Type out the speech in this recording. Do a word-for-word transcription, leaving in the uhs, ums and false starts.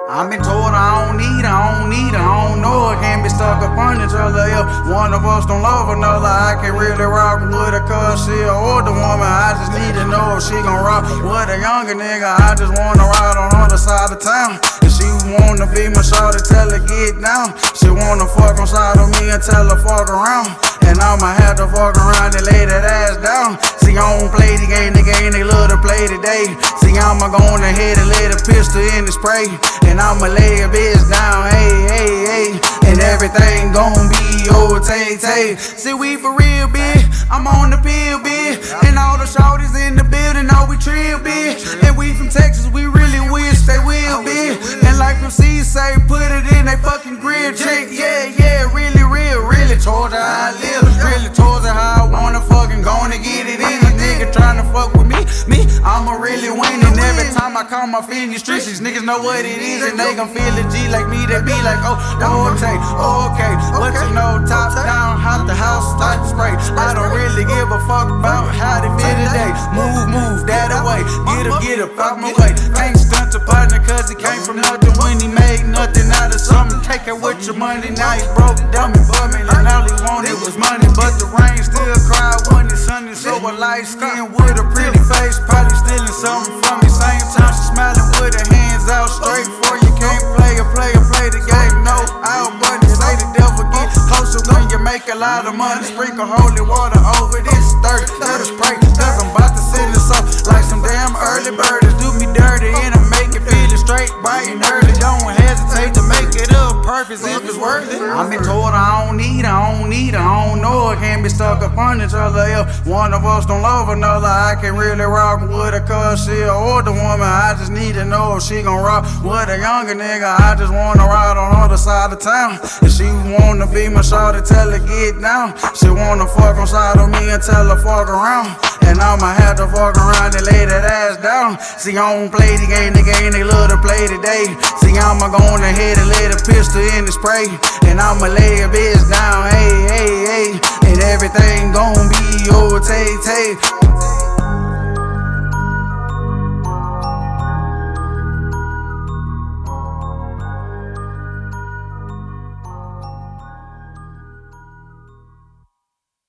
I've been told I don't need her, I don't need her, I don't know her. Can't be stuck up on each other if one of us don't love another. I can't really rock with her cause she an older woman. I just need to know if she gon' rock with a younger nigga. I just wanna ride on the other side of town. And she wanna be my shorty, tell her get down. She wanna fuck on side of me and tell her fuck around. And I'ma have to fuck around and lay that ass down. See, I don't play the game, the game they love to play today. See, I'ma go on ahead and lay the pistol in the spray. And I'ma lay a bitch down, hey, hey, hey. And everything gon' be okay, tay. See, we for real, bitch. I'm on the pill, bitch. And all the shorties in the building know we trill, bitch. And we from Texas, we really wish they will, bitch. And like them C's say, put it in they fucking grill, chick. Yeah, yeah, really real, really told her how I live. Really told her how I wanna fucking gonna get it in. These niggas tryna fuck with me, me, I'ma really win. And every time I call my feet in these streets, these niggas know what it is. And they gon' feel a G like me, they be like, oh, okay, okay. But you know, top down, hot the house, start to spray. I don't really give a fuck about how they feel today. Move, move, that away. Get up, get up, out my way. Can't stunt a partner cause he came from nothing when he made nothing out of something. Take it with your money, now he broke, dumb and bumming. And all he wanted was money, but the rain still cried when it's sunny. So a light skin with a pretty face, probably stealing something from me. Same time she smiling with her hands out straight for you. Can't play a play a play the game, no out, but they say the devil get closer when you make a lot of money. Sprinkle holy water over this thirty, let us pray, cause I'm about to send this up like some damn early birds. Do me dirty and I make it feel it straight, bright and early. Don't hesitate to make it up perfect if it's worth it. I've been told I don't need her, I don't need her, I don't know her. Can't be stuck up on each other if one of us don't love another. I can't really rock with her cause she an older woman. I just need to know if she gon' rock with a younger nigga. I just wanna ride on the other side of town. And she wanna be my shorty, tell her get down. She wanna fuck on side of me and tell her fuck around. And I'ma have to fuck around and lay that ass down. See, I don't play the game, the game they love to play today. See, I'ma go on ahead and lay the pistol in the spray. And I'ma lay a bitch down, hey, hey, hey. And everything gon' be okay, tay.